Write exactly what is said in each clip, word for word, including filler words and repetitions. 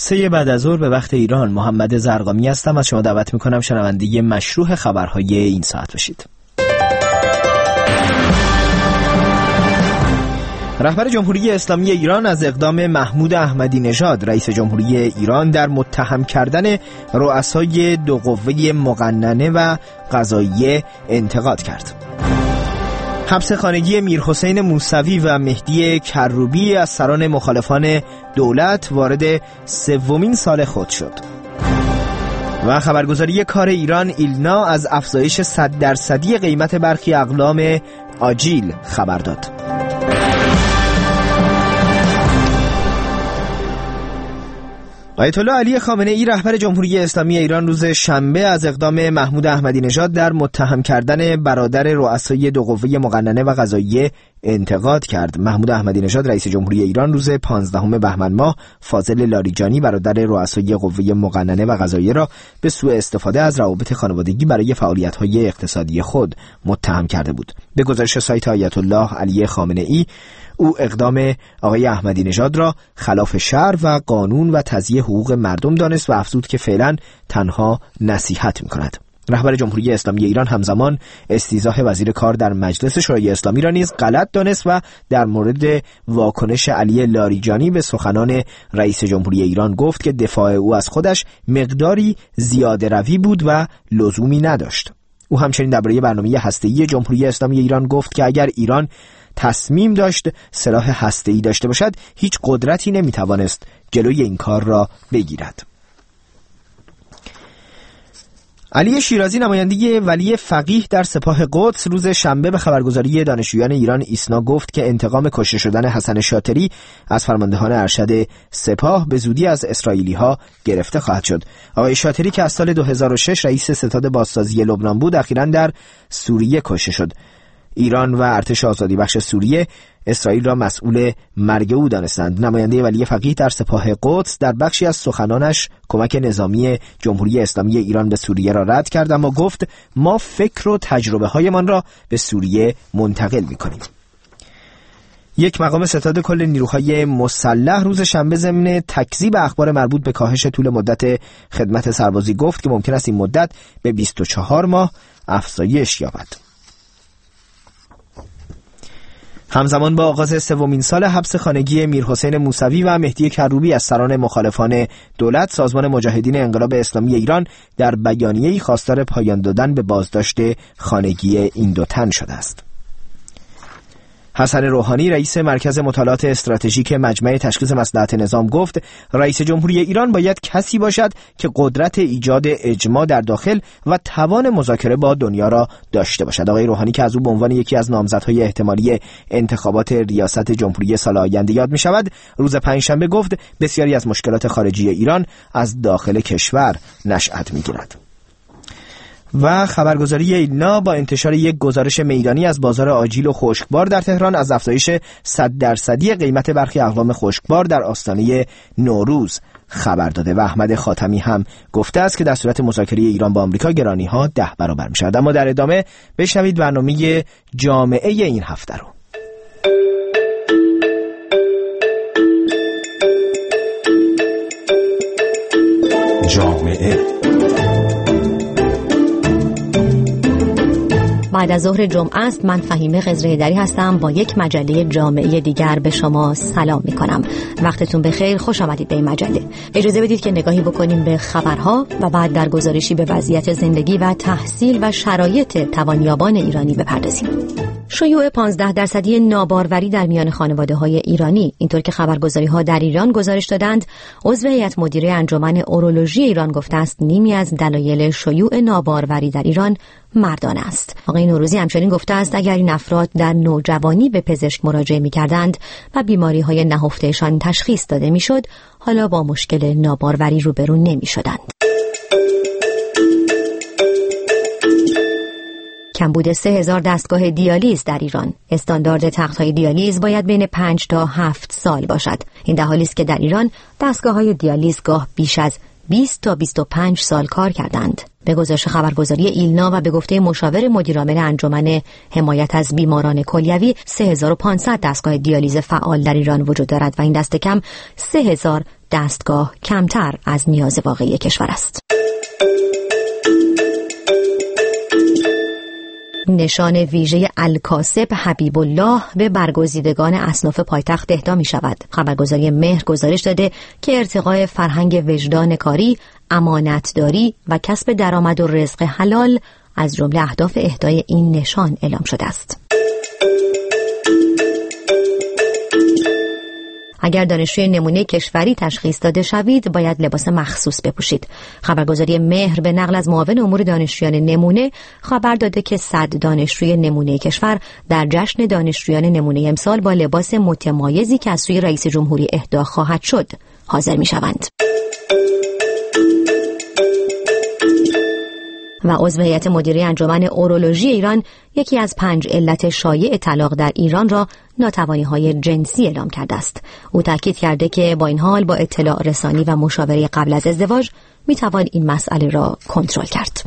سه بعد از ظهر به وقت ایران. محمد زرقامی هستم. از شما دعوت میکنم شنونده مشروع خبرهای این ساعت باشید. رهبر جمهوری اسلامی ایران از اقدام محمود احمدی نژاد رئیس جمهوری ایران در متهم کردن رؤسای دو قوه مقننه و قضاییه انتقاد کرد. حبس خانگی میرحسین موسوی و مهدی کروبی از سران مخالفان دولت وارد سومین سال خود شد. و خبرگزاری کار ایران ایلنا از افزایش صد درصدی قیمت برخی اقلام آجیل خبر داد. آیت الله علی خامنه ای رهبر جمهوری اسلامی ایران روز شنبه از اقدام محمود احمدی نژاد در متهم کردن برادر رؤسای دو قوه مقننه و قضاییه انتقاد کرد. محمود احمدی نژاد رئیس جمهوری ایران روز پانزدهم بهمن ماه فاضل لاریجانی برادر رؤسای قوه مقننه و قضاییه را به سوء استفاده از روابط خانوادگی برای فعالیت‌های اقتصادی خود متهم کرده بود. به گزارش سایت آیت الله علی خامنه ای، او اقدام آقای احمدی نژاد را خلاف شرع و قانون و تضییع حقوق مردم دانست و افزود که فعلا تنها نصیحت می‌کند. رهبر جمهوری اسلامی ایران همزمان استیضاح وزیر کار در مجلس شورای اسلامی را نیز غلط دانست و در مورد واکنش علی لاریجانی به سخنان رئیس جمهوری ایران گفت که دفاع او از خودش مقداری زیاده روی بود و لزومی نداشت. او همچنین درباره برنامه هسته‌ای جمهوری اسلامی ایران گفت که اگر ایران تصمیم داشت سلاح هسته‌ای داشته باشد، هیچ قدرتی نمیتوانست جلوی این کار را بگیرد. علی شیرازی نماینده ولی فقیه در سپاه قدس روز شنبه به خبرگزاری دانشجویان ایران ایسنا گفت که انتقام کشته شدن حسن شاطری از فرماندهان ارشد سپاه به زودی از اسرائیلی‌ها گرفته خواهد شد. آقای شاطری که از سال دو هزار و شش رئیس ستاد بازسازی لبنان بود، اخیراً در سوریه کشته شد. ایران و ارتش آزادی بخش سوریه اسرائیل را مسئول مرگ او دانستند. نماینده ولی فقیه در سپاه قدس در بخشی از سخنانش کمک نظامی جمهوری اسلامی ایران به سوریه را رد کرد، اما گفت ما فکر و تجربه هایمان را به سوریه منتقل می کنیم. یک مقام ستاد کل نیروهای مسلح روز شنبه ضمن تکذیب اخبار مربوط به کاهش طول مدت خدمت سربازی گفت که ممکن است این مدت به بیست و چهار ماه افزایش یابد. همزمان با آغاز سومین سال حبس خانگی میرحسین موسوی و مهدی کروبی از سران مخالفان دولت، سازمان مجاهدین انقلاب اسلامی ایران در بیانیه‌ای خواستار پایان دادن به بازداشت خانگی این دو تن شده است. حسن روحانی رئیس مرکز مطالعات استراتژیک مجمع تشخیص مصلحت نظام گفت رئیس جمهوری ایران باید کسی باشد که قدرت ایجاد اجماع در داخل و توان مذاکره با دنیا را داشته باشد. آقای روحانی که از او به عنوان یکی از نامزدهای احتمالی انتخابات ریاست جمهوری سال آینده یاد می شود، روز پنجشنبه گفت بسیاری از مشکلات خارجی ایران از داخل کشور نشأت می گیرد. و خبرگزاری ایلنا با انتشار یک گزارش میدانی از بازار آجیل و خشکبار در تهران از افزایش صد درصدی قیمت برخی اقلام خشکبار در آستانه نوروز خبر داده و احمد خاتمی هم گفته است که در صورت مذاکره ایران با آمریکا گرانی ها ده برابر می شود. اما در ادامه بشنوید برنامه جامعه این هفته رو. جامعه بعد از ظهر جمعه است. من فهیمه قزره‌دری هستم. با یک مجله جامعه دیگر به شما سلام می کنم. وقتتون بخیر، خوش آمدید به این مجله. اجازه بدید که نگاهی بکنیم به خبرها و بعد در گزارشی به وضعیت زندگی و تحصیل و شرایط توانیابان ایرانی بپردازیم. شیوع پانزده درصدی ناباروری در میان خانواده‌های ایرانی، اینطور که خبرگزاری‌ها در ایران گزارش دادند. عضو هیئت مدیره انجمن اورولوژی ایران گفته است نیمی از دلایل شیوع ناباروری در ایران مردان است. آقای نوروزی همچنین گفته است اگر این افراد در نوجوانی به پزشک مراجعه می‌کردند و بیماری‌های نهفته‌شان تشخیص داده می‌شد، حالا با مشکل ناباروری روبرو نمی‌شدند. کمبود سه هزار دستگاه دیالیز در ایران. استاندارد تخت‌های دیالیز باید بین پنج تا هفت سال باشد. این در حالی است که در ایران دستگاه‌های دیالیز گاه بیش از بیست تا بیست و پنج سال کار کردند. به گزارش خبرگزاری ایلنا و به گفته مشاور مدیرعامل انجمن حمایت از بیماران کلیوی، سه هزار و پانصد دستگاه دیالیز فعال در ایران وجود دارد و این دست کم سه هزار دستگاه کمتر از نیاز واقعی کشور است. نشان ویژه الکاسب حبیب الله به برگزیدگان اصناف پایتخت اهدا می شود. خبرگزاری مهر گزارش داده که ارتقاء فرهنگ وجدان کاری، امانتداری و کسب درآمد و رزق حلال از جمله اهداف اهدای این نشان اعلام شده است. اگر دانشجوی نمونه کشوری تشخیص داده شوید، باید لباس مخصوص بپوشید. خبرگزاری مهر به نقل از معاون امور دانشجویان نمونه خبر داده که صد دانشجوی نمونه کشور در جشن دانشجویان نمونه امسال با لباس متمایزی که از سوی رئیس جمهوری اهدا خواهد شد حاضر می شوند. و عضو هیئت مدیره انجمن اورولوژی ایران یکی از پنج علت شایع طلاق در ایران را ناتوانی‌های جنسی اعلام کرده است. او تاکید کرده که با این حال با اطلاع رسانی و مشاوره قبل از ازدواج میتوان این مسئله را کنترل کرد.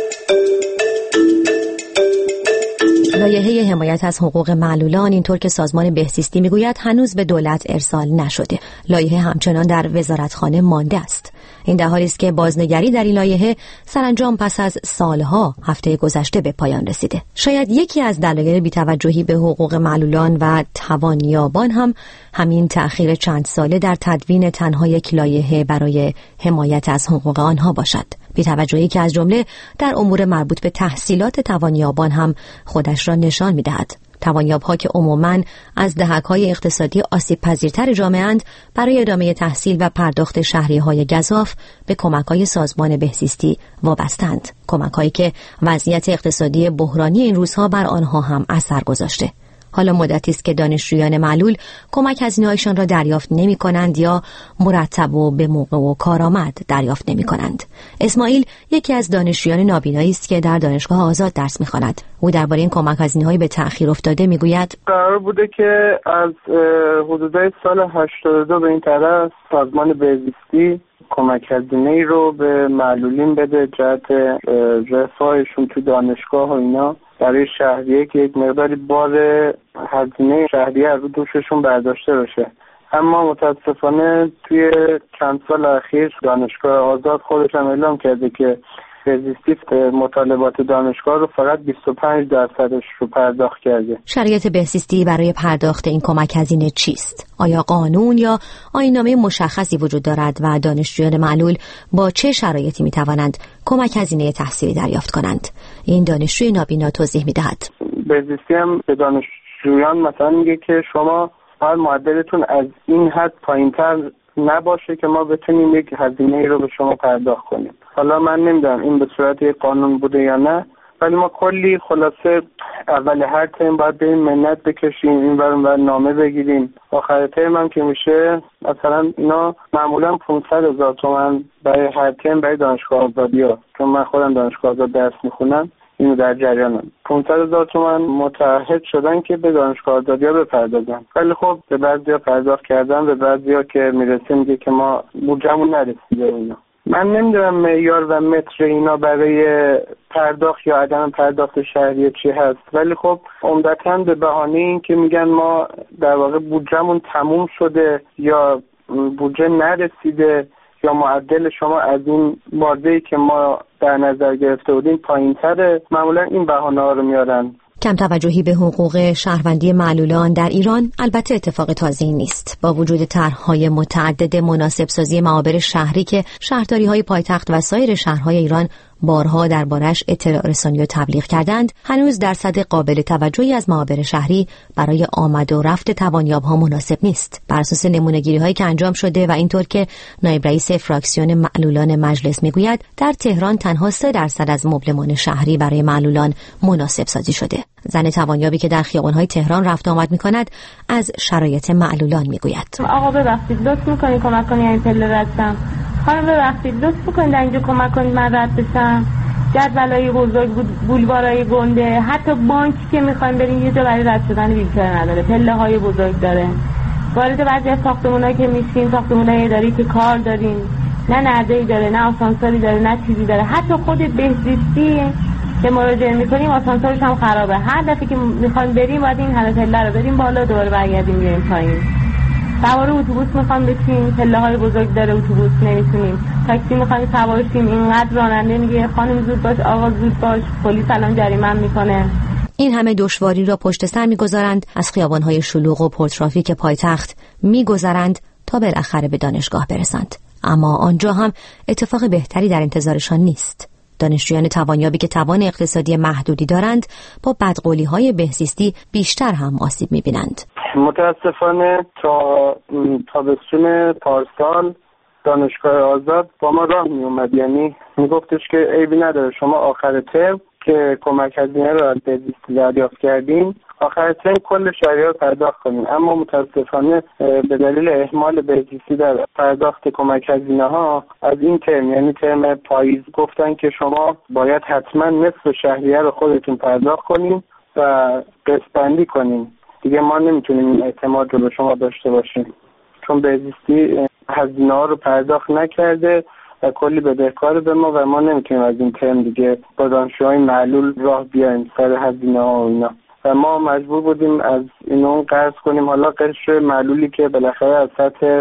لایحه حمایت از حقوق معلولان اینطور که سازمان بهزیستی میگوید هنوز به دولت ارسال نشده. لایحه همچنان در وزارتخانه مانده است. این در حالی است که بازنگری در این لایحه سرانجام پس از سالها هفته گذشته به پایان رسیده. شاید یکی از دلایل بی‌توجهی به حقوق معلولان و توانیابان هم همین تأخیر چند ساله در تدوین تنها یک لایحه برای حمایت از حقوق آنها باشد. بی‌توجهی که از جمله در امور مربوط به تحصیلات توانیابان هم خودش را نشان می‌دهد. توانیاب‌ها که عموماً از دهک‌های اقتصادی آسیب‌پذیرتر جامعه‌اند، برای ادامه تحصیل و پرداخت شهریه‌های گزاف به کمک‌های سازمان بهزیستی وابسته‌اند. کمک‌هایی که وضعیت اقتصادی بحرانی این روزها بر آنها هم اثر گذاشته. حالا مدتی است که دانشجویان معلول کمک هزینه‌هایشان را دریافت نمی‌کنند یا مرتب و به موقع و کارآمد دریافت نمی‌کنند. اسماعیل یکی از دانشجویان نابینایی است که در دانشگاه آزاد درس می‌خواند. او درباره این کمک هزینه‌های به تأخیر افتاده می‌گوید: قرار بوده که از حدودای سال هشتاد و دو به این طرف سازمان بهزیستی کمک هزینه‌ای رو به معلولین بده جهت رفاهشون تو دانشگاه و اینا، برای شهریه که یک مقداری بار هزینه شهریه رو دوششون برداشته باشه. اما متاسفانه توی چند سال اخیر دانشگاه آزاد خودش هم اعلام کرده که بهزیستی مطالبات دانشگاه رو فقط بیست و پنج درصدش رو پرداخت کرده. شرایط بهزیستی برای پرداخت این کمک هزینه چیست؟ آیا قانون یا آیین‌نامه مشخصی وجود دارد و دانشجویان معلول با چه شرایطی میتوانند کمک هزینه تحصیلی دریافت کنند؟ این دانشجوی نابینا توضیح میدهد. بهزیستی هم به دانشجویان مثلا میگه که شما هر معدلتون از این حد پایینتر نباشه که ما بتونیم یک هزینه رو به شما پرداخت کنیم. حالا من نمیدونم این به صورت یک قانون بوده یا نه، ولی ما کلی خلاصه اول هر ترم باید بریم منت بکشیم، این ور اون ور نامه بگیریم. آخر ترم هم که میشه مثلا اینا معمولا پانصد هزار تومان برای هر ترم برای دانشگاه آزادی ها، چون من خودم دانشگاه آزاد درس میخونم اینو در جریانم، پانصد هزار تومان متعهد شدن که به دانشگاه آزادی ها بپردازن. ولی خب به بعضیا پرداخت کردن، به بعضیا که میرسه میگه که ما بودجمون نرسیده اینا. من نمیدونم معیار و متر اینا برای پرداخت یا عدم پرداخت شهریه چی هست، ولی خب عمدتاً به بهانه این که میگن ما در واقع بودجمون تموم شده یا بودجه نرسیده یا معدل شما از این بازه‌ای که ما در نظر گرفته بودیم پایین‌تره، معمولا این بهانه‌ها رو میارن. کم توجهی به حقوق شهروندی معلولان در ایران البته اتفاق تازه‌ای نیست. با وجود طرح‌های متعدد مناسب سازی معابر شهری که شهرداری‌های پایتخت و سایر شهرهای ایران بارها دربارش اطلاع رسانی و تبلیغ کردند، هنوز درصد قابل توجهی از معابر شهری برای آمد و رفت توانیاب‌ها مناسب نیست. بر اساس نمونه‌گیری‌هایی که انجام شده و اینطور که نایب رئیس فراکسیون معلولان مجلس میگوید، در تهران تنها سه درصد از مبلمان شهری برای معلولان مناسب سازی شده. زن توانیابی که در خیابان‌های تهران رفت آمد می‌کند از شرایط معلولان میگوید: آقا ببخشید لطف می‌کنید کمک کنید این پله رفتم. خانم ببخشید لطف کنید اینجا کمک کنید من رد بشم. جدولای بزرگ بود، بولوارای گنده، حتی بانک که می‌خوایم بریم یه جا برای رد شدن ویلچر نداره، پله‌های بزرگ داره. وارد بعضی از ساختمونایی که میشیم، ساختمونای اداری که کار داریم، نه نرده‌ای داره، نه آسانسوری داره، نه چیزی داره. حتی خود بهزیستی که مراجعه میکنیم آسانسورش هم خرابه. هر دفعه که میخوایم بریم باید این همه پله رو بریم بالا، دوباره برگردیم بیایم پایین. سوار اتوبوس میخوام بشیم، پله های بزرگ داره اتوبوس نمیتونیم. تاکسی میخوایم سوار شیم، اینقدر راننده میگه خانم زود باش، آقا زود باش، پلیس الان جریمه میکنه. این همه دشواری را پشت سر میگذارند، از خیابان‌های شلوغ و پرترافیک پایتخت میگذرند تا بالاخره به دانشگاه برسند. اما آنجا هم اتفاق بهتری در انتظارشان نیست. دانشجویان توانیابی که توان اقتصادی محدودی دارند با بدقولی‌های بهزیستی بیشتر هم آسیب می‌بینند. متاسفانه تا تابستون پارسال دانشگاه آزاد با ما راه می‌اومد، یعنی میگفتش که عیبی نداره شما آخر ترم که کمک هزینه رو از بهزیستی دریافت کردین آخر ترم کل شهریه رو پرداخت کنین. اما متاسفانه به دلیل اهمال بهزیستی در پرداخت کمک هزینه ها از این ترم، یعنی ترم پاییز، گفتن که شما باید حتما نصف شهریه رو خودتون پرداخت کنین و قسط بندی کنین. دیگه ما نمیتونیم این اعتماد رو به شما داشته باشیم چون بهزیستی هزینه ها رو پرداخت نکرده و کلی بدهکار به ما و ما نمیتونیم از این ترم دیگه با دانشجوهای معلول راه بیایم سر هزینه ها و اینا و ما مجبور بودیم از اینو قرض کنیم. حالا قشر معلولی که بالاخره از سطح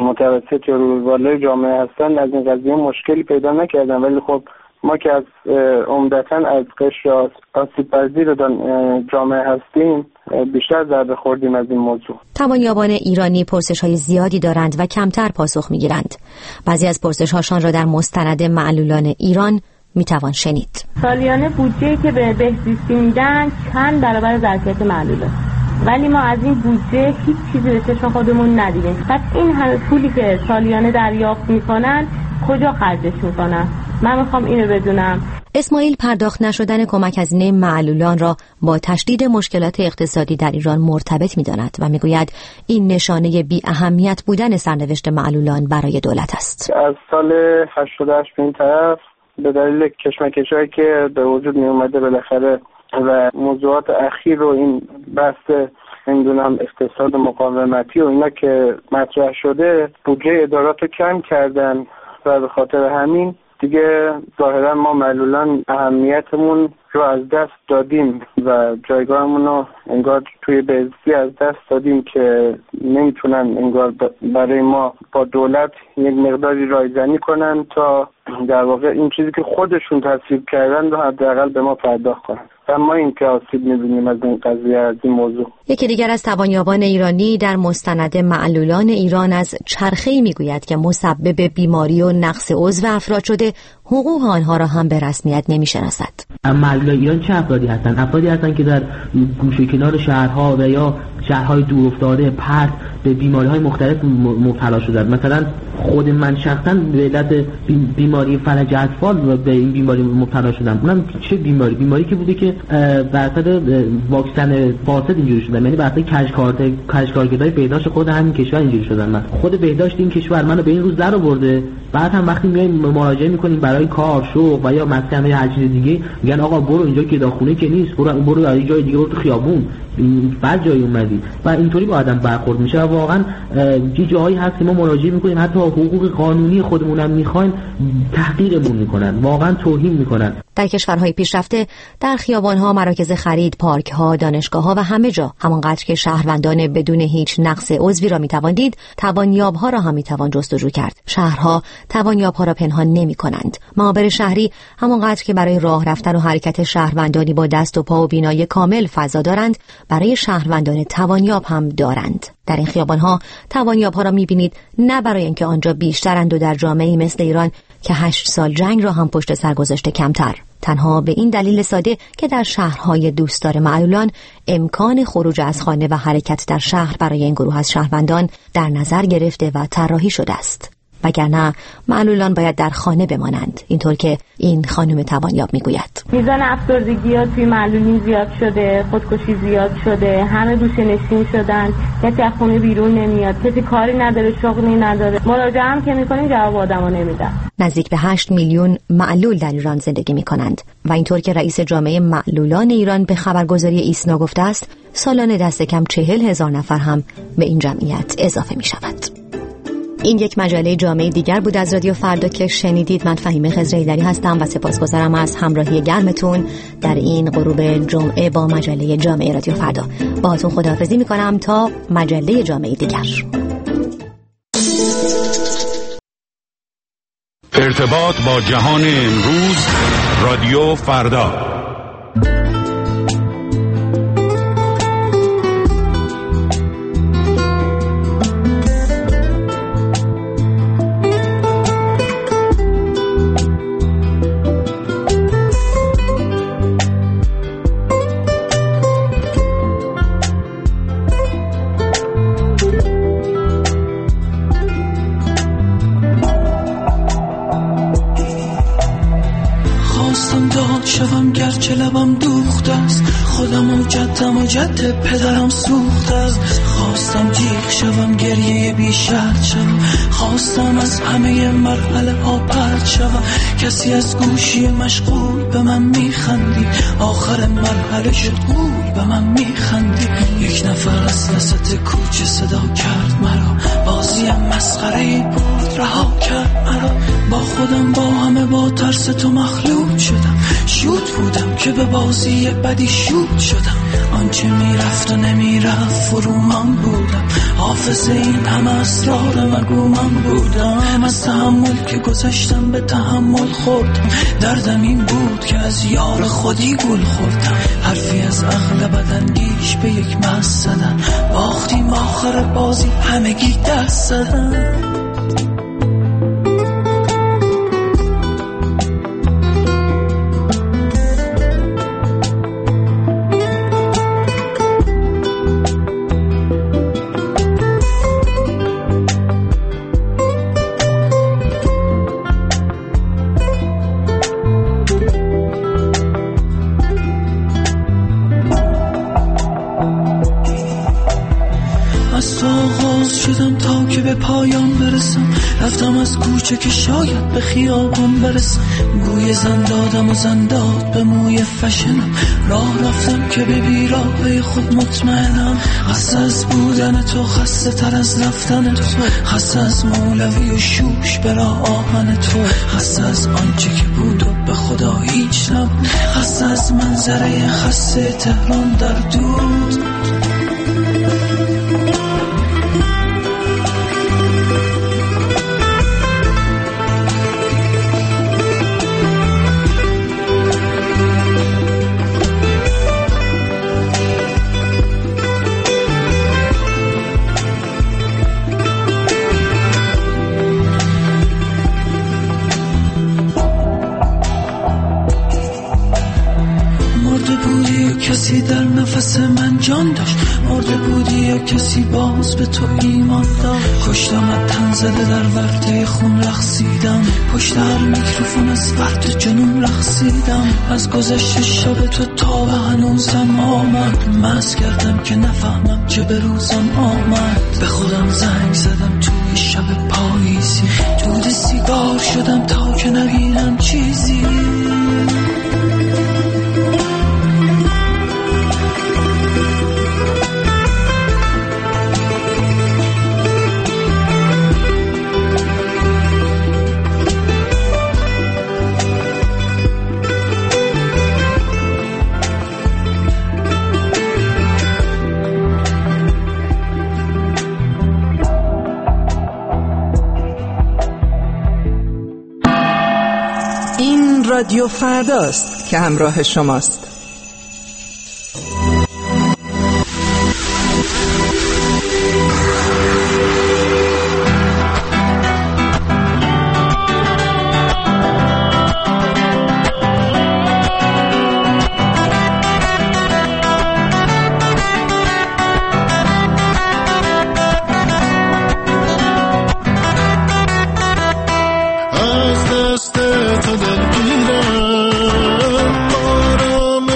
متوسط یا بالای جامعه هستن از این قضیه مشکلی پیدا نکردن، ولی خب ما که از عمدتاً از قشر آسیب پذیر جامعه هستیم بیشتر ضربه خوردیم از این موضوع. توانیابان ایرانی پرسش‌های زیادی دارند و کمتر پاسخ می‌گیرند. بعضی از پرسش‌هاشان را در مستند معلولان ایران میتوان شنید. سالیانه بودجه‌ای که به بهزیستی میدن چند برابر ظرفیت معلوله، ولی ما از این بودجه هیچ چیزی به چشم خودمون ندیدیم. پس این همه پولی که سالیانه دریافت میکنن کجا خرجش میکنن؟ من میخوام اینو بدونم. اسماعیل پرداخت نشدن کمک هزینه معلولان را با تشدید مشکلات اقتصادی در ایران مرتبط می‌داند و میگوید این نشانه بی اهمیت بودن سرنوشت معلولان برای دولت است. از سال هشتاد و هشت به این طرف به دلیل کشمکش‌هایی که به وجود می اومده بالاخره و موضوعات اخیر و این بحث نمیدونم اقتصاد مقاومتی و اینا که مطرح شده بودجه ادارات رو کم کردن و به خاطر همین دیگه ظاهرا ما معلولان اهمیتمون رو از دست دادیم و جایگاهمون رو انگار توی بهزیستی از دست دادیم که نمیتونن انگار برای ما با دولت یک مقداری رایزنی کنن تا در واقع این چیزی که خودشون تصویب کردن رو حداقل به ما پرداخت کنن و ما این که آسیب می‌بینیم از این قضیه، از این موضوع. یکی دیگر از توانیابان ایرانی در مستند معلولان ایران از چرخه‌ای میگوید که مسبب بیماری و نقص عضو افراد شده حقوق آنها را هم به رسمیت نمی‌شناسد. معلولان ایران چه افرادی هستند؟ افرادی هستند که در گوشه کنار شهرها و یا شهرهای دورافتاده پرت به بیماری‌های مختلف مبتلا شدند. مثلا خود من شخصا به علت بیماری فلج اطفال به این بیماری مبتلا شدم. اونم چه بیماری؟ بیماری که بوده که بر اثر واکسن فاسد اینجوری شدم، یعنی بر اثر کشکارت کشکارگردای بهداشت خود همین کشور اینجوری شدم. من خود بهداشت این کشور منو به این روز در آورده. بعد هم وقتی میایم مراجعه میکنیم برای کار، شغل و یا مسکن یا هر چیز دیگه، میگن آقا برو اینجا که داخونه که نیست، برو برو در جای دیگه، برو تو خیابون، بعد جایی اومدی و اینطوری با آدم برخورد میشه. و واقعا یه جایی هست که ما مراجعه میکنیم حتی حقوق قانونی خودمون هم میخوایم تحقیرمون میکنن، واقعا توهین میکنن. در کشورهای پیشرفته در خیابان‌ها، مراکز خرید، پارک‌ها، دانشگاه‌ها و همه جا همانقدر که شهروندان بدون هیچ نقص عضوی را میتوان دید، توانیاب‌ها را هم میتوان جستجو کرد. شهرها توانیاب‌ها را پنهان نمی‌کنند. معابر شهری همانقدر که برای راه رفتن و حرکت شهروندانی با دست و پا و بینایی کامل فضا دارند، برای شهروندان توانیاب هم دارند. در این خیابان‌ها توانیاب‌ها را می‌بینید نه برای اینکه آنجا بیشترند و در جامعه‌ای مثل ایران که هشت سال جنگ را هم پشت سر گذاشته کمتر، تنها به این دلیل ساده که در شهرهای دوستدار معلولان امکان خروج از خانه و حرکت در شهر برای این گروه از شهروندان در نظر گرفته و طراحی شده است. وگرنه معلولان باید در خانه بمانند، اینطور که این خانم توانیاب میگوید. میزان افسردگی ها توی معلولین زیاد شده، خودکشی زیاد شده، همه گوشه نشین شدن، کسی از خونه بیرون نمیاد، کسی کاری نداره، شغلی نداره. مراجعه هم که میکنیم جواب آدمو نمیدن. نزدیک به هشت میلیون معلول در ایران زندگی میکنند و اینطور که رئیس جامعه معلولان ایران به خبرگزاری ایسنا گفته است، سالانه دست کم چهل هزار نفر هم به این جمعیت اضافه میشود. این یک مجله جامعه دیگر بود از رادیو فردا که شنیدید. من فهیمه خضره‌ایدری هستم و سپاسگزارم از همراهی گرمتون در این غروب جمعه با مجله جامعه رادیو فردا. باهاتون خداحافظی میکنم تا مجله جامعه دیگر. ارتباط با جهان امروز، رادیو فردا. شوم گرچه لبم دوخته است، خودم و جدم و جد پدرم سوخته است. خواستم جیغ شوم گریه بی شرط شوم، خواستم از همه مرحله ها پرت شوم. کسی از گوشی مشغول به من میخندی، آخر مرحله شد گول به من میخندی. یک نفر از وسط کوچه صدا کرد مرا، بازی مسخره‌ای بود رها کرد مرا. با خودم با همه با ترس تو مخلوط شدم، شوت بودم که به بازی بدی شوت شدم. آنچه میرفت و نمیرفت فرومان بودم، حافظ این همه اسرار مگو من بودم. از تحمل که گذشتم به تحمل خوردم، دردم این بود که از یار خودی گل خوردم. حرفی از عقل بداندیش به یک مست زدن، باختیم آخر بازی همگی دست زدن. رفتم از کوچه که شاید به خیابان برسم، بوی زن دادم و زن داد به موی فشنم. راه رفتم که به بیراهه خود مطمئنم، خسته از بودن تو، خسته تر از رفتن تو، خسته از مولوی و شوش برا آهن تو، خسته از آنچه که بود و به خدا هیچ نبود، خسته از منظره خسته تهران در دود. کسی در نفس من جان داشت، مرده بودی یا کسی باز به تو ایمان داشت. کشتمت تن زده در ورطه خون رقصیدم، پشت هر میکروفون از فرد جنون رقصیدم. از گذشت شب تو تا به هنوزم آمد، مست کردم که نفهمم چه به روزم آمد. به خودم زنگ زدم توی شب پاییزی، دود سیگار شدم تا که نبینم چیزی. رادیو فرداست که همراه شماست. از دست تو دلگیرم، بارم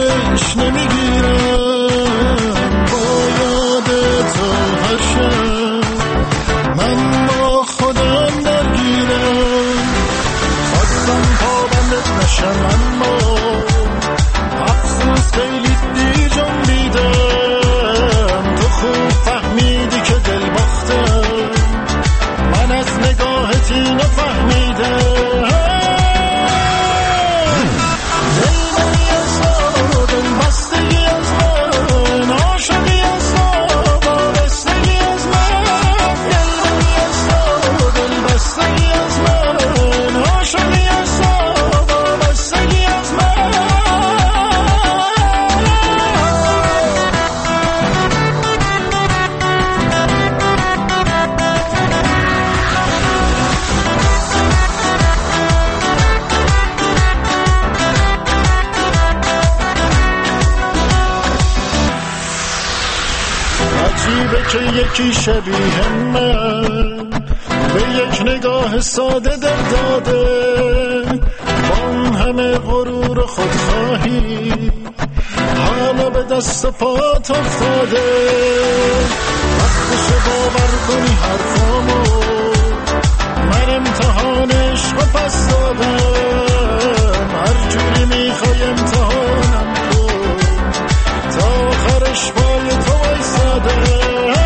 غلطی نفهمیده. که یکی شبیه من به یک نگاه ساده دل داده، با اون همه غرور و خودخواهی حالا به دست و پات افتاده. وقتش باور کنی حرفامو، من امتحان عشق و پس دادم. هر جوری میخوای امتحانم کن، تا آخرش پای تو وایساده.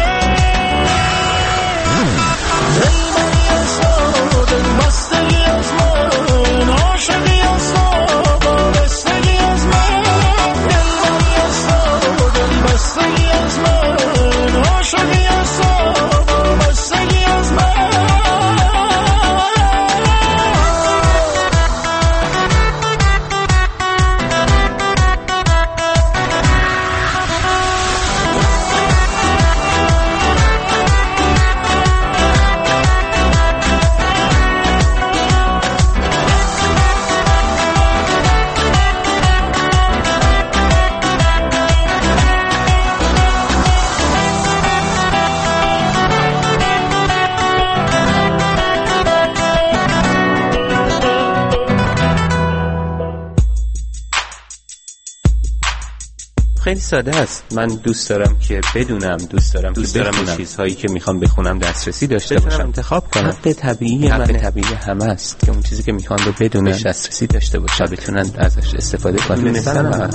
خیلی ساده است. من دوست دارم که بدونم، دوست دارم دوست که دارم به چیزهایی که میخوام بخونم دسترسی داشته باشم، انتخاب کنم. حق طبیعی من طبیعی همه است که اون چیزی که میخوان رو بدونن، دسترسی داشته باشن، بتونن ازش استفاده کنن. مثلا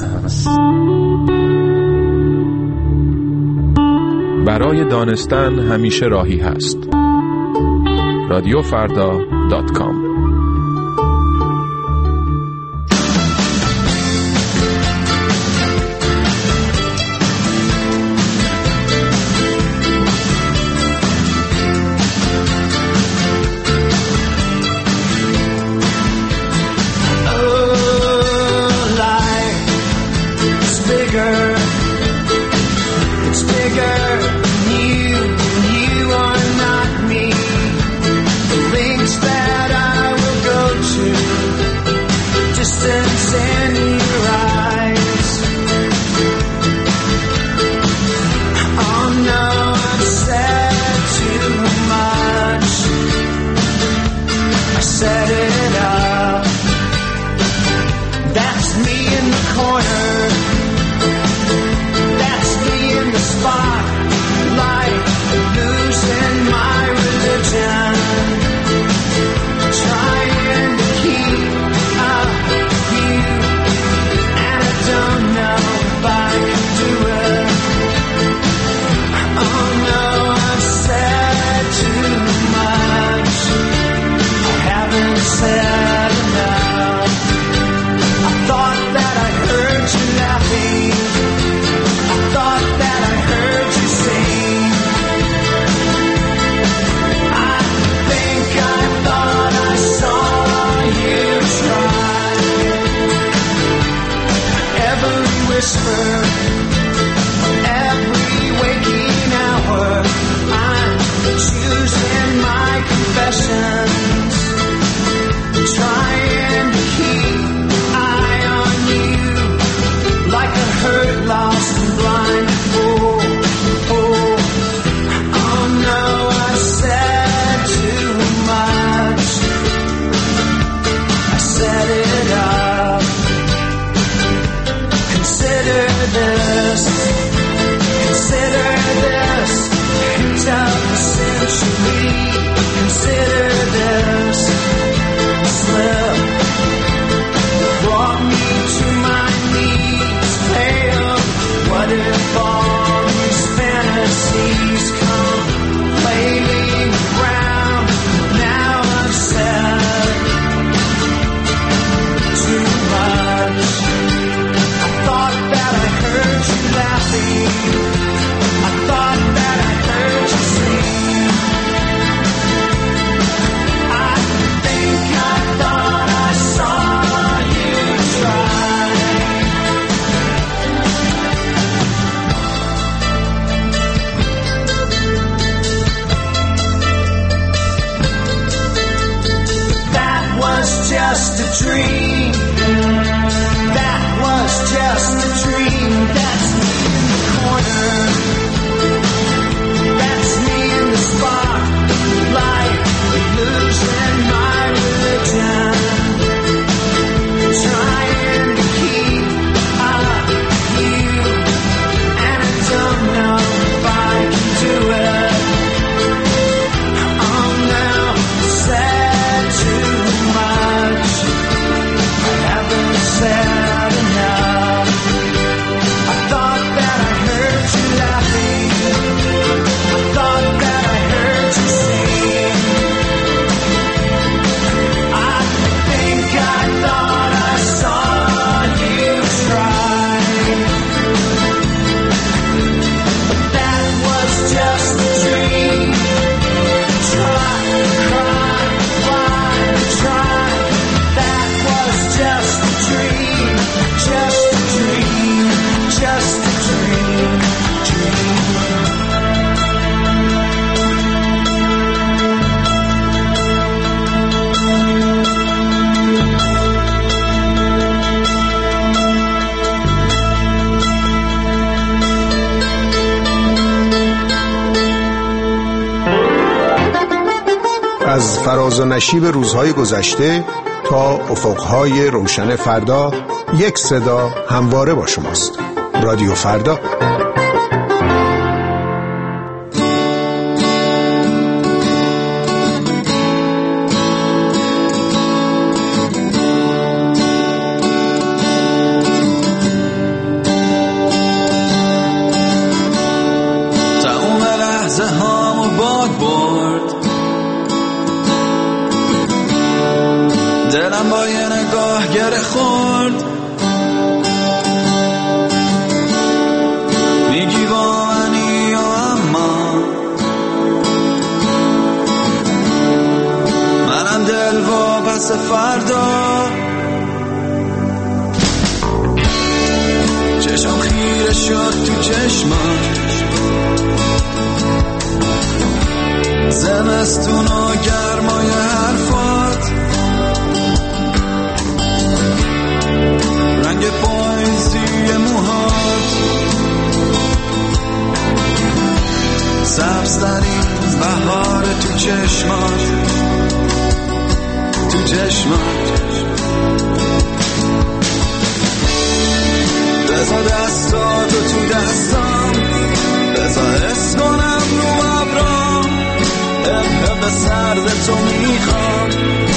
برای دانستن همیشه راهی هست. رادیو فردا دات کام. That I dream. That was just a dream. That's me in the corner. That's me in the spotlight, losing my religion, trying to keep up with you, and I don't know if I can do it. I'm now sad too much. I haven't said enough. I thought that I heard you laughing. I thought that I heard you sing. I think I thought I saw you try. But that was just a dream. Try, cry, why try? That was just a dream. Just a dream. Just a dream. Dream. از فراز و نشیب روزهای گذشته تا افقهای روشن فردا، یک صدا همواره با شماست. رادیو فردا. تمام لحظه هامو باد برد، دلم با یه نگاه گره خورد. میگی با منی یا اما منم دل و پس فردا. چشم خیره شد تو چشمات، زمستون و گرمای حرفات، رنگ پاییزی موهات، سبزترین بهار تو چشمات، تو چشمات. بذار دستاتو تو دستام، بذار حس کنم رو ابرام، حب سرد تو میخوام.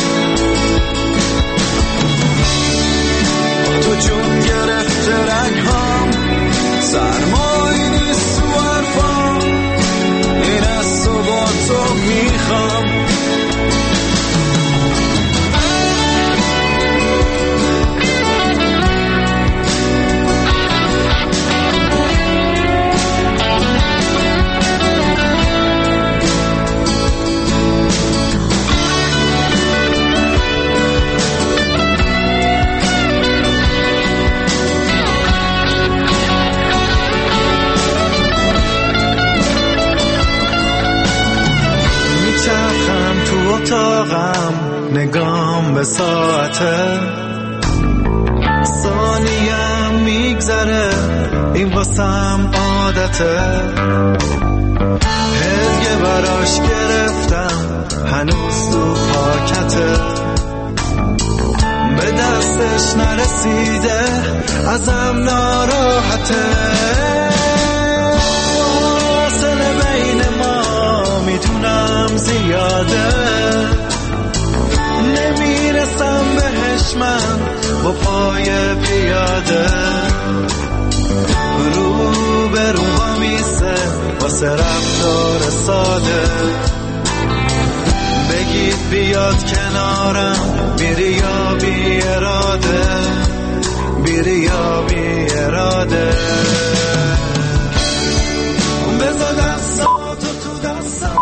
تو جون گرفته رنگ هام، سرمایی نیست تو حرفام، این از تو با تو میخوام. اتاقم نگام به ساعته، ثانیم میگذره این واسم عادته. هدیه براش گرفتم هنوز تو پاکته، به دستش نرسیده ازم ناراحته. فاصله بین ما میدونم زیاده، نمیرسم بهش من با پای پیاده. رو به رو با میسه واسه رفتار ساده، بگید بیاد کنارم، میری یا بی اراده، بیری یا بی اراده. بذار دستاتو تو دستم.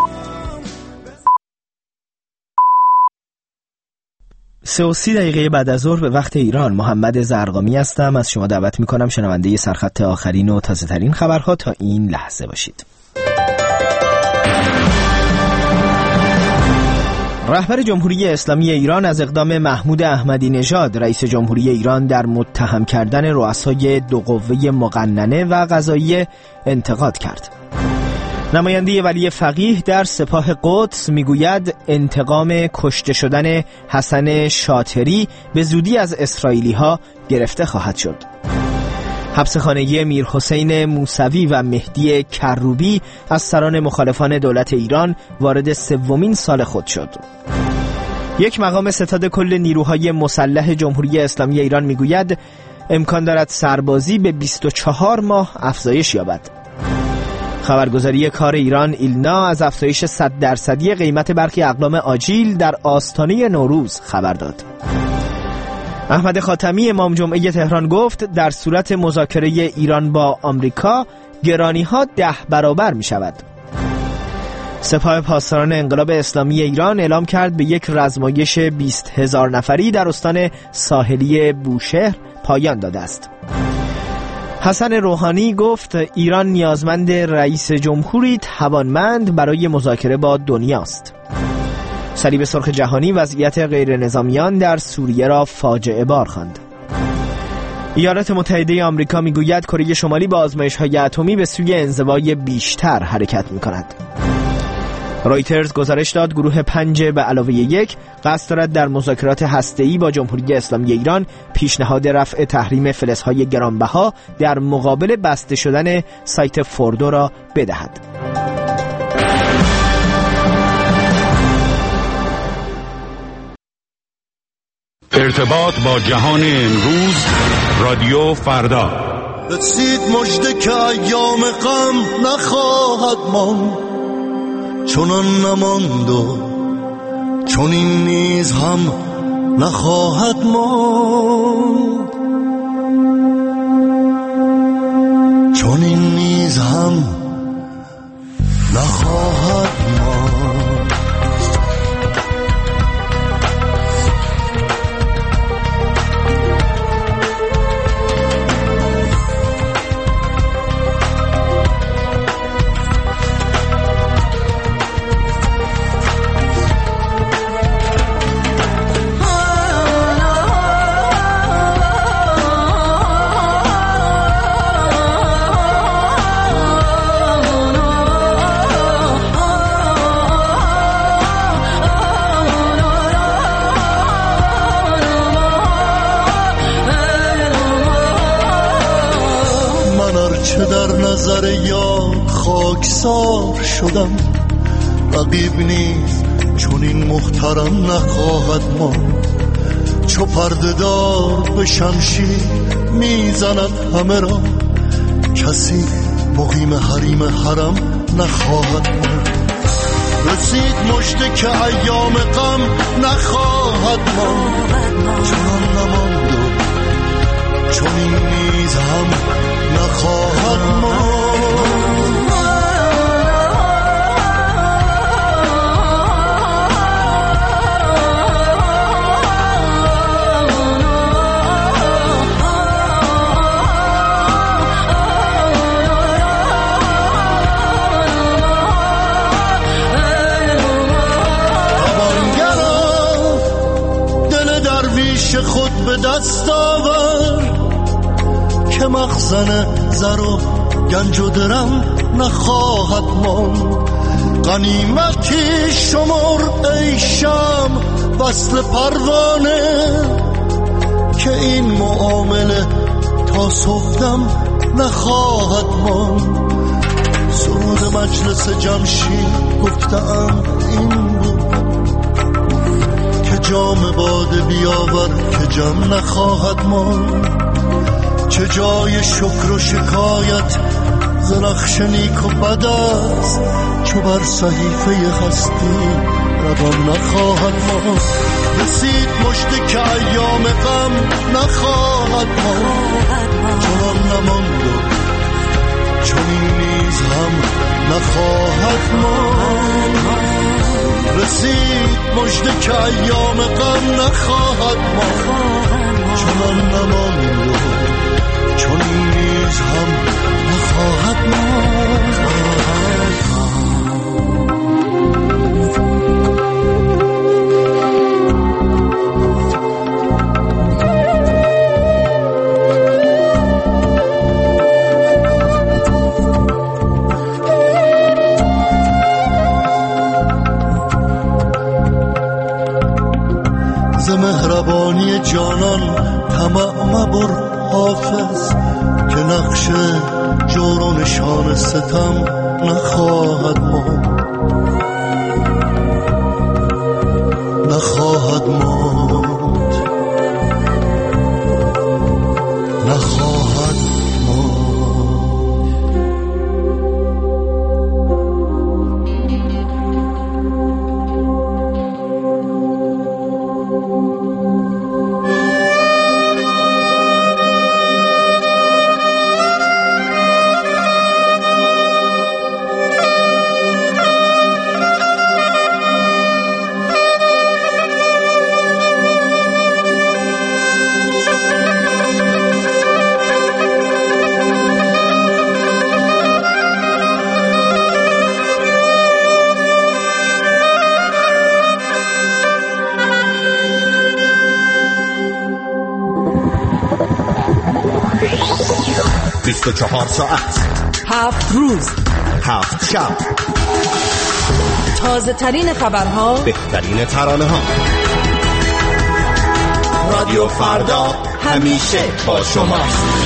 سه و سی دقیقه بعد از ظهر به وقت ایران، محمد زرقامی هستم. از شما دعوت میکنم شنونده سرخط آخرین و تازه ترین خبرها تا این لحظه باشید. رهبر جمهوری اسلامی ایران از اقدام محمود احمدی نژاد رئیس جمهوری ایران در متهم کردن رؤسای دو قوه مقننه و قضاییه انتقاد کرد. نماینده ولی فقیه در سپاه قدس میگوید انتقام کشته شدن حسن شاطری به زودی از اسرائیلی ها گرفته خواهد شد. حبس خانگی میر حسین موسوی و مهدی کروبی از سران مخالفان دولت ایران وارد سومین سال خود شد. یک مقام ستاد کل نیروهای مسلح جمهوری اسلامی ایران میگوید امکان دارد سربازی به بیست و چهار ماه افزایش یابد. خبرگزاری کار ایران ایلنا از افزایش صد درصدی قیمت برخی اقلام آجیل در آستانه نوروز خبر داد. احمد خاتمی امام جمعه تهران گفت در صورت مذاکره ایران با آمریکا گرانی ها ده برابر می شود. سپاه پاسداران انقلاب اسلامی ایران اعلام کرد به یک رزمایش بیست هزار نفری در استان ساحلی بوشهر پایان داده است. حسن روحانی گفت ایران نیازمند رئیس جمهوری توانمند برای مذاکره با دنیاست. صلیب سرخ جهانی وضعیت غیر نظامیان در سوریه را فاجعه بار خواند. ایالات متحده آمریکا میگوید کره شمالی با آزمایش‌های اتمی به سوی انزوای بیشتر حرکت می‌کند. رویترز گزارش داد گروه پنج به علاوه یک قصد دارد در مذاکرات هسته‌ای با جمهوری اسلامی ایران پیشنهاد رفع تحریم فلزهای گرانبها در مقابل بسته شدن سایت فوردو را بدهد. ارتباط با جهان امروز رادیو فردا. رسید مژده که ایام غم نخواهد ماند، چنان نماند و چون این نیز هم نخواهد ماند، چون این نیز هم نخواهد ماند. نظر یاد خاکسار شدم، رقیب نیز چون این محترم نخواهد ماند. چو پرده دار به شمشیر میزند همه را، کسی مقیم حریم حرم نخواهد ماند. رسید مژده که ایام غم نخواهد ماند، چنان نماند و چون این نیز هم نخواهد ماند. خود به دست آور که مخزن زر و گنج و درم نخواهد ماند. غنیمتی شمر ای شم وصل پروانه، که این معامله تا صبحدم نخواهد ماند. سرود مجلس جمشید گفتم این بود که جام باده بیاور که جم نخواهد ماند. چه جای شکر و شکایت ز نقش نیک و بد است، چو بر صحیفه هستی روان نخواهد ماند. رسید مژده که ایام غم نخواهد ماند، چنان نماند و چون این نیز هم نخواهد ماند. رسید مژده که ایام غم نخواهد ماند، چنان نماند و چون این نیز هم نخواهد ماند. مهربانی جانان طمع مبر حافظ، که نقش جور و نشان ستم نخواهد ماند، نخواهد ماند، نخواهد ماند. بیست و چهار ساعت، هفت روز، هفت شب، تازه ترین خبرها، بهترین ترانه ها. رادیو فردا همیشه با شماست.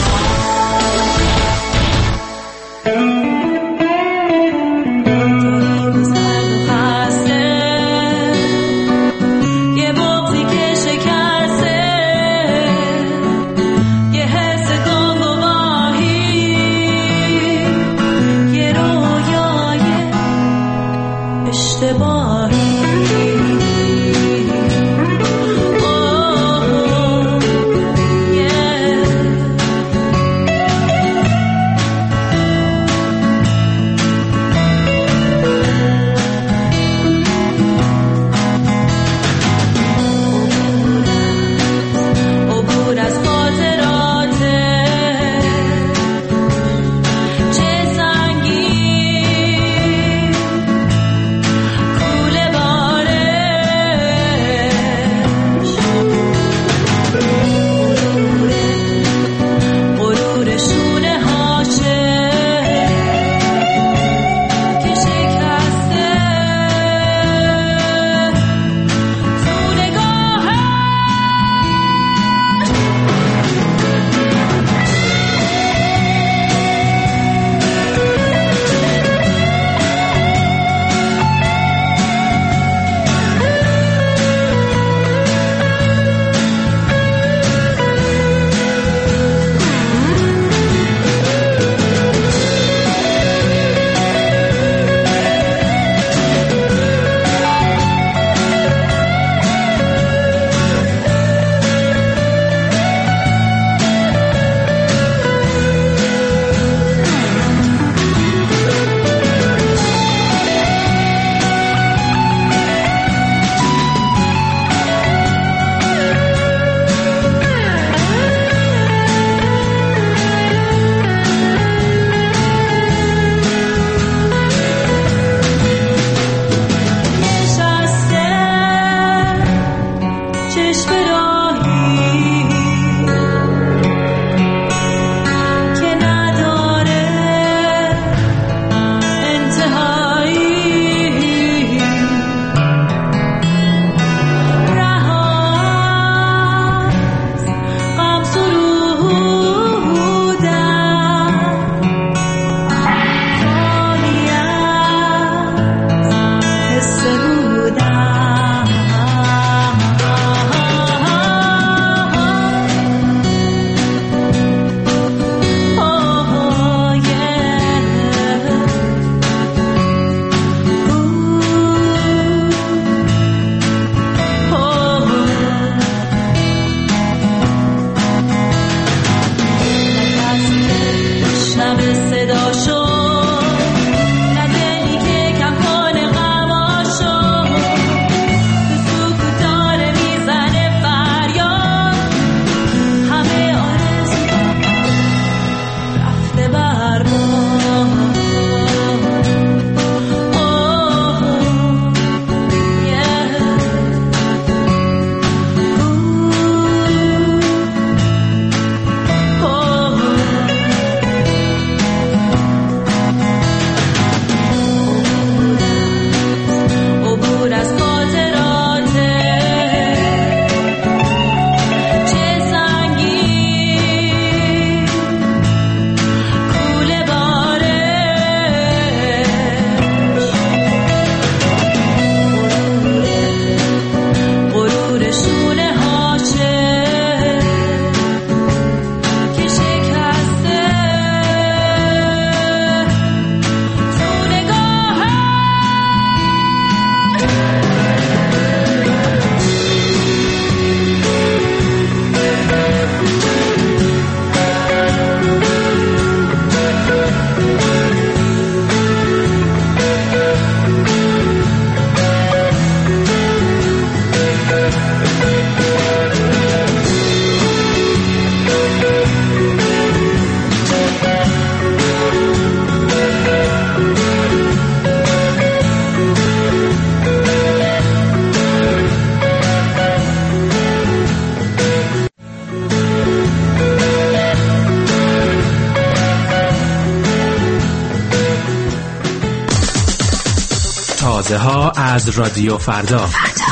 تازه ها از رادیو فردا.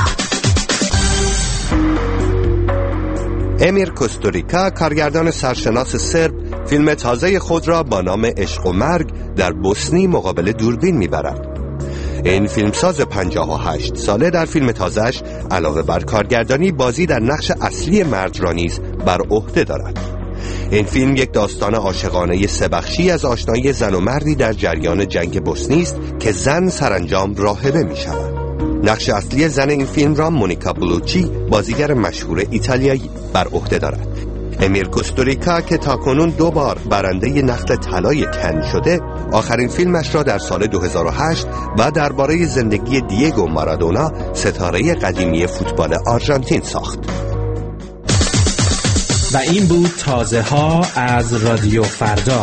امیر کوستوریکا، کارگردان سرشناس سرب، فیلم تازه خود را با نام عشق و مرگ در بوسنی مقابل دوربین میبرد. این فیلمساز پنجاه و هشت ساله در فیلم تازه‌اش علاوه بر کارگردانی، بازی در نقش اصلی مرد را نیز بر عهده دارد. این فیلم یک داستان عاشقانه سه‌بخشی از آشنایی زن و مردی در جریان جنگ بوسنی است که زن سرانجام راهبه می شود. نقش اصلی زن این فیلم را مونیکا بلوچی، بازیگر مشهور ایتالیایی، بر عهده دارد. امیر کوستوریکا که تاکنون دو بار برنده نخل طلای کن شده، آخرین فیلمش را در سال دو هزار و هشت و درباره زندگی دیگو مارادونا، ستاره قدیمی فوتبال آرژانتین ساخت. و این بود تازه ها از رادیو فردا.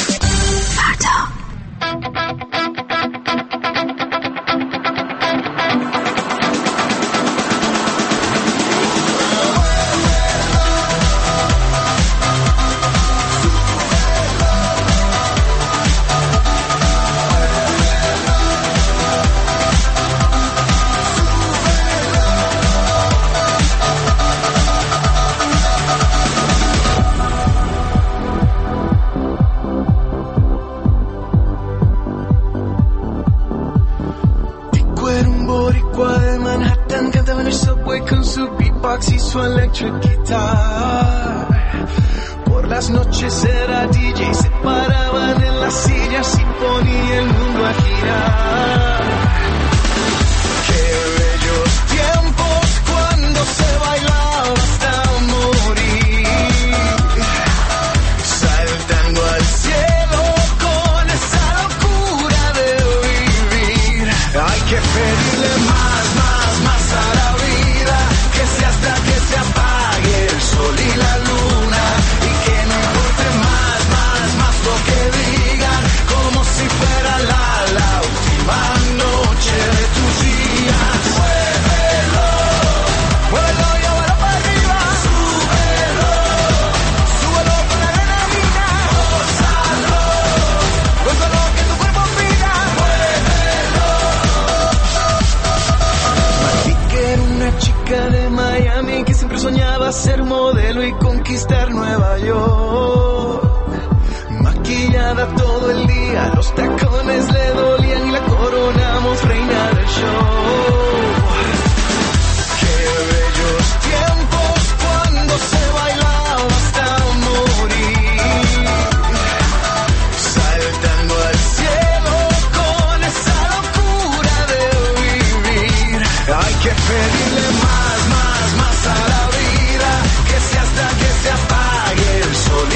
Y su electric guitar. Por las noches era D J, se paraban en las sillas y ponía el mundo a girar. Qué bellos tiempos cuando se bailaba hasta morir, saltando al cielo con esa locura de vivir. Hay que pedirle más, más, más a la vida, que sea hasta que se apague el sol y la luna, y que no importe más, más, más lo que digan, como si fuera la, la última noche de tus días. Muévelo, muévelo y ahora para arriba, súbelo, súbelo con la adrenalina, gózalo, gózalo que tu cuerpo pida, muévelo. Matique era una chica de Miami que siempre soñaba ser modelo y conquistar Nueva York. Maquillada todo el día, los tacones le dolían y la coronamos reina del show. Qué bellos tiempos cuando se bailaba hasta morir, saltando al cielo con esa locura de vivir. Hay que pedirle más, más, más a la vida, que sea hasta que se apague el sol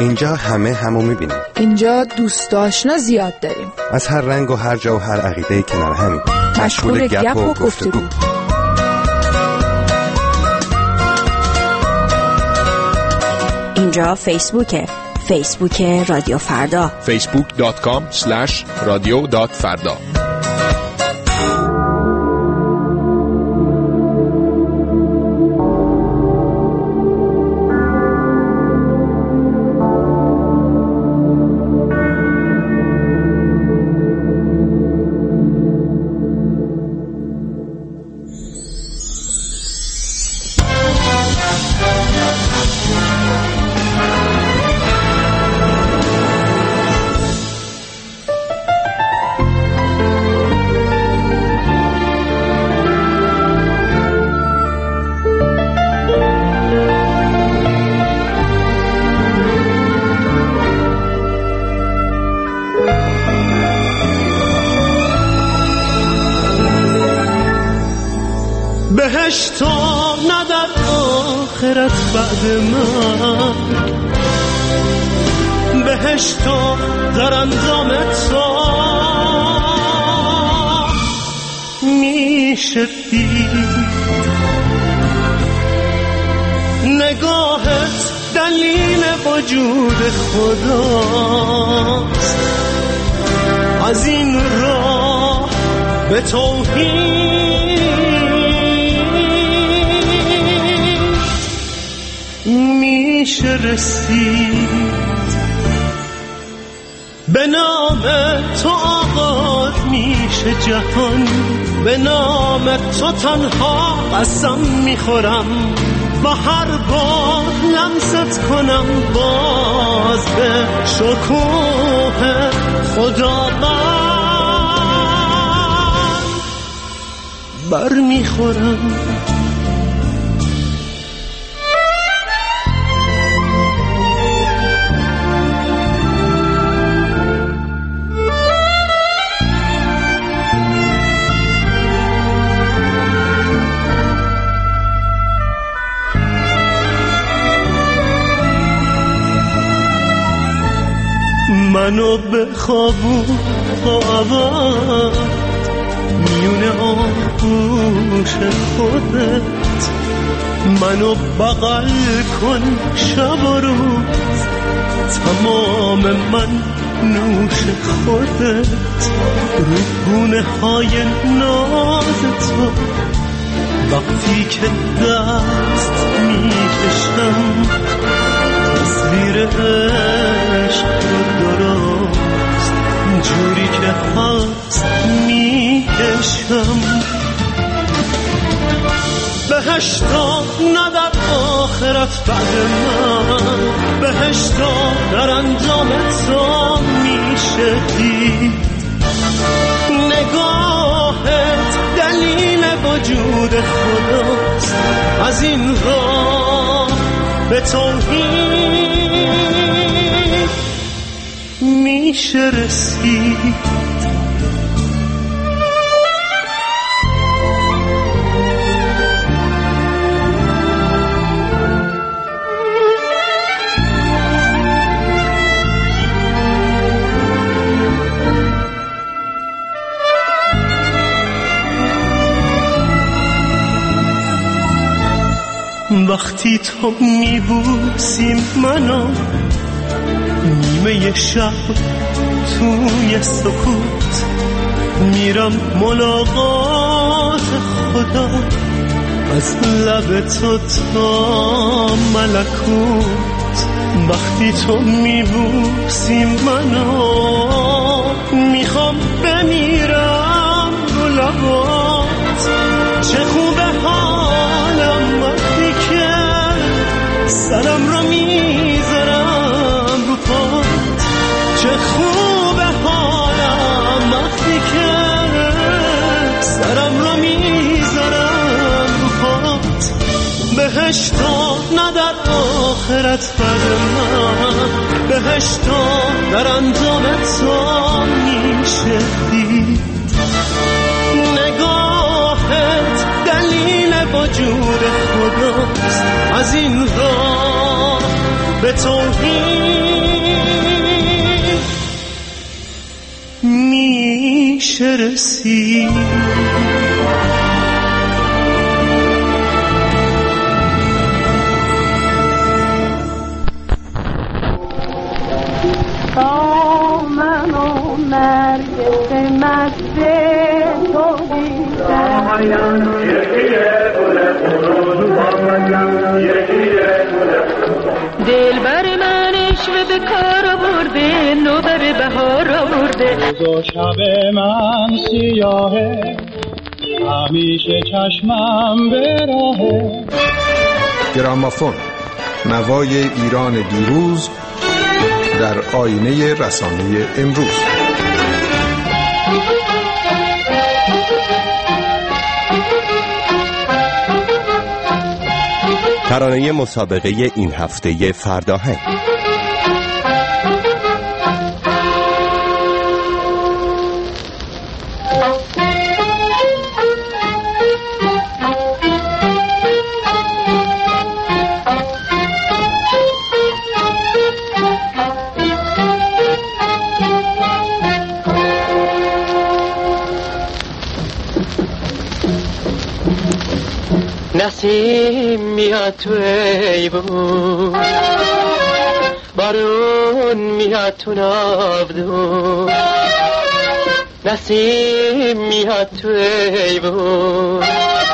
اینجا همه همو میبینیم. اینجا دوست آشنا زیاد داریم. از هر رنگ و هر جا و هر عقیده کنار همیم. مشغول گپ و گفتگو. اینجا فیسبوکه. فیسبوک رادیو فردا. فیسبوک دات کام اسلش رادیو دات فردا. بهشتو نه در آخرت بعد من، بهشتو در انجام تو میشه دید. نگاهت دلیل وجود خداست، از این راه به توحید میشه رسید. به نام تو آغاز میشه جهان، به نام تو تنها قسم میخورم، و هر بار لمست کنم باز به شکوه خداوند بر میخورم. منو به خواب و آواز میونه آغوش خودت، منو بغل کن شب و روز، تمام من نوش خودت. رو گونه های ناز تو وقتی که دست میکشم، تصویر عشق رو درست جوری که هست میکشم. بهشتا نه در آخرت بعد من، بهشتا در انجام تو میشه دید. نگاهت دلیل وجود خداست، از این راه به توحید میشه رسید. وقتی تو میبوسی منو نیمه شب توی سکوت، میرم ملاقات خدا از لب تو تا ملکوت. وقتی تو میبوسی منو میخوام بمیرم رو لبات. چه خوبه حالم وقتی که سرم رو میذارم رو پات. چه خوبه حالم وقتی که سرم رو میذارم رو پات. بهشتا نه در آخرت بعد من، بهشتا در انجام تو میشه دید. نگاهت دلیل وجود خداست، از این راه به توحید میشه رسید. تا من و نرگس مزه تو دیدم دل بر من عشق به کار برده نوبر بهار آورده روز و شب من سیاهه همیشه چشمم به راهه. گرامافون، نوای ایران دیروز در آینه رسانه امروز. ترانه مسابقه این هفته فرداهنگ. نسیم میاد تو ایوون بارون میاد تو ناودون نسیم میاد تو ایوون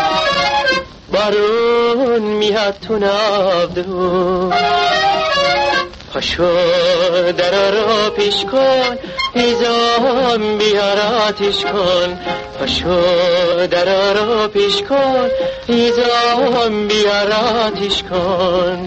بارون میاد تو ناودون پاشو در رو پیش کن هیزم بیار آتیش کن پاشو در رو پیش کن هیزم بیار آتیش کن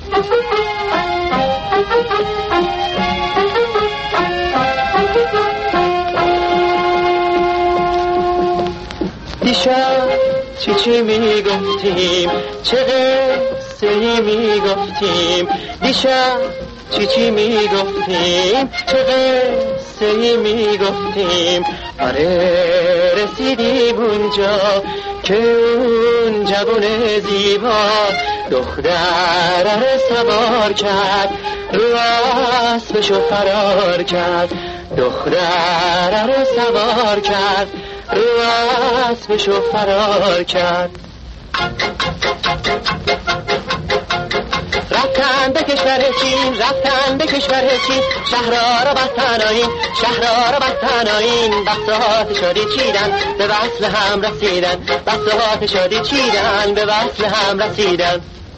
دیشب چی چی میگفتیم چه قصه ای میگفتیم دیشب چی چی میگفتیم چه قصه ای میگفتیم آره رسیدیم اونجا که اون جوون زیبا دختر رو سوار کرد رو اسبشو فرار کرد دختر رو سوار کرد رو اسبشو فرار کرد رفتن به کشور چین رفتن به کشور چین شهرها را بستن آیین شهرها را بستن آیین بساط شادی چیدن به وصل هم رسیدن بساط شادی چیدن به وصل هم رسیدن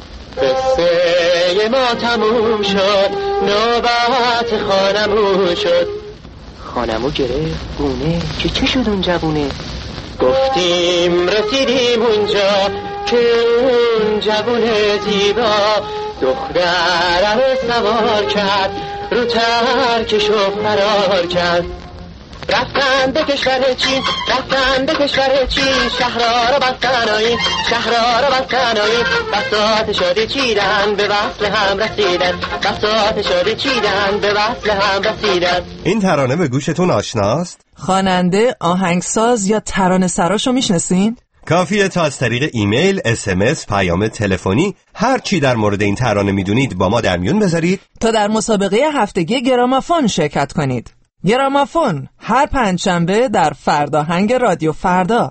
قصه ما تموم شد نوبت خانمون شد خانمو گرفت گونه که چه شد اون جوونه گفتیم رسیدیم اونجا که اون جوون زیبا دختر رو سوار کرد رو ترکشو فرار کرد رفتن به کشور چین رفتن به کشور چین شهرها رو بستن آیین شهرها رو بستن آیین بساط شادی چیدن به وصل هم رسیدن بساط شادی چیدن به وصل هم رسیدن. این ترانه به گوشتون آشناست؟ خواننده، آهنگساز یا ترانه سراشو میشناسین؟ کافیه تا از طریق ایمیل، اس ام اس، پیام تلفنی هر چی در مورد این ترانه میدونید با ما در میون بذارید تا در مسابقه هفتگی گرامافون شرکت کنید. گرامافون هر پنجشنبه در فرداهنگ رادیو فردا.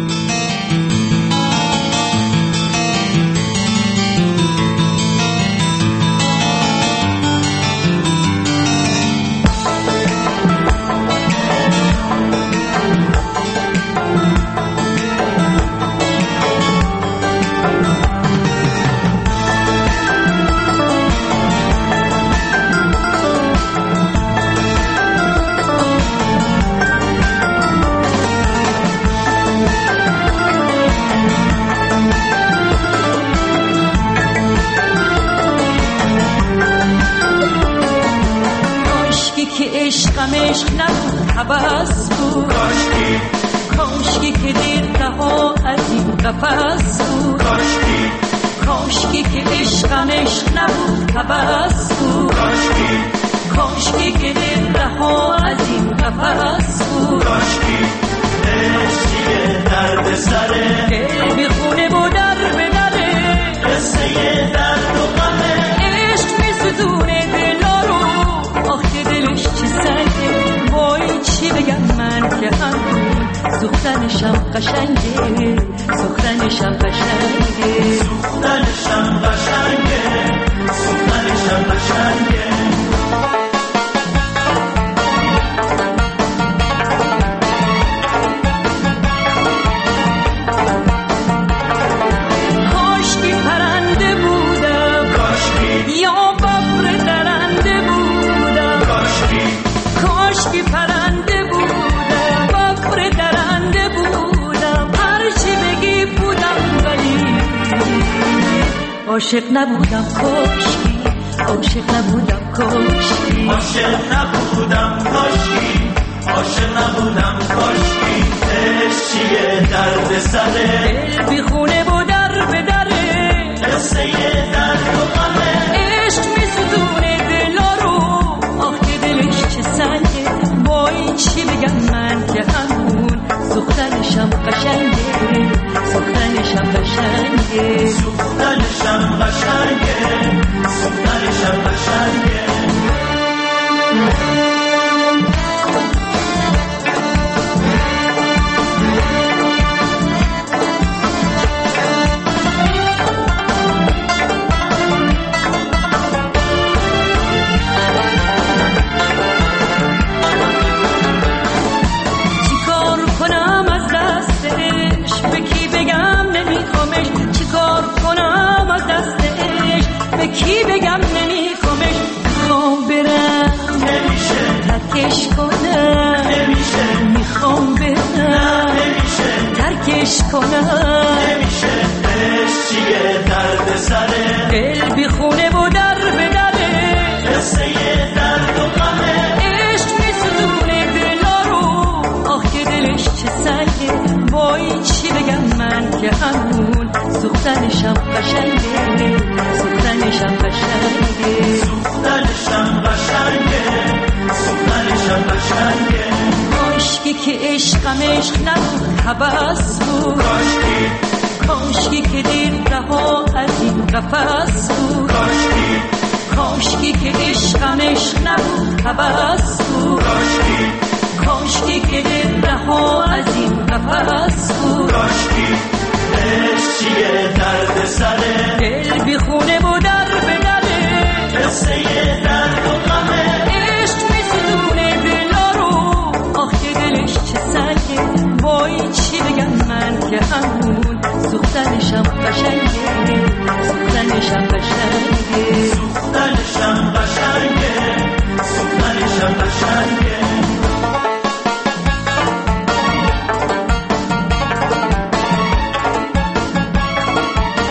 عشقم عشق نبود حبس بود کاشکی کاشکی که دیر رها از این قفس بود کاشکی کاشکی که عشقم عشق نبود حبس بود کاشکی کاشکی که دیر رها از این قفس بود کاشکی عشقی درد سره دل بی خونه و در به دره قصه درد و غمه عشق می ستونه دلا رو آخه دلش چه سنگه وای چی بگم من که هم سوختنشم قشنگه سوختنشم قشنگه سوختنشم قشنگه سوختنشم قشنگه عاشق نبودم کاشکی عاشق نبودم کاشکی عاشق نبودم کاشکی عاشق نبودم کاشکی عشق چیه درد سره دل بی خونه و در به دره قصه درد و غمه عشق میسوزونه دلا رو آخ که دلش چه سنگه وای چی بگم من که همون سوختنشم قشنگه سوختنشم قشنگه سوختنشم قشنگه سوختنشم قشنگه کی بگم نمیخوامش میخوام برم نمیشه ترکش کنم نمیشه میخوام برم نمیشه ترکش کنم نمیشه عشق چیه درد سره دل بی خونه و در به دره قصه درد و غمه عشق میسوزونه دلا رو آخ که دلش چه سنگه وای چی بگم من که همون سوختنشم قشنگه سوختنشم قشنگه سوختنشم قشنگه سوختنشم قشنگه کاشکی که عشقم عشق نبود هوس بود کاشکی کاشکی که دیر رها از این قفس بود کاشکی کاشکی که عشقم عشق نبود هوس بود کاشکی کاشکی که دیر رها از این قفس بود کاشکی عشق چیه درد سره دل بی خونه